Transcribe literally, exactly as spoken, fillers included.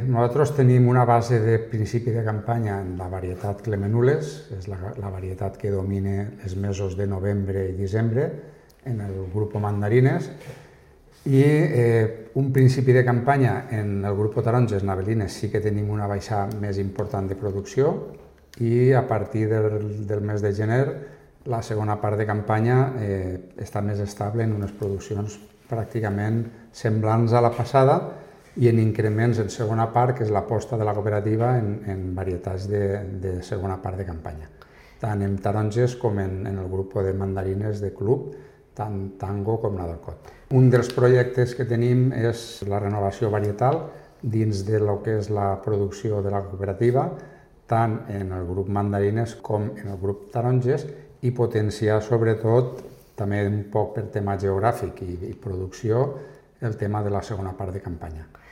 nosaltres tenim una base de principi de campanya en la varietat Clemenules, és la, la varietat que domina els mesos de novembre i desembre en el grup Mandarines, i eh, un principi de campanya en el grup Taronges Navelines sí que tenim una baixada més important de producció, i a partir del, del mes de gener la segona part de campanya eh, està més estable en unes produccions pràcticament semblants a la passada i en increments en segona part, que és l'aposta de la cooperativa en, en varietats de, de segona part de campanya, tant en taronges com en, en el grup de mandarines de club, tant Tango com Nadalcot. Un dels projectes que tenim és la renovació varietal dins de lo que és la producció de la cooperativa, tant en el grup mandarines com en el grup taronges, i potenciar sobretot, també un poc per tema geogràfic i, i producció, el tema de la segona part de campanya.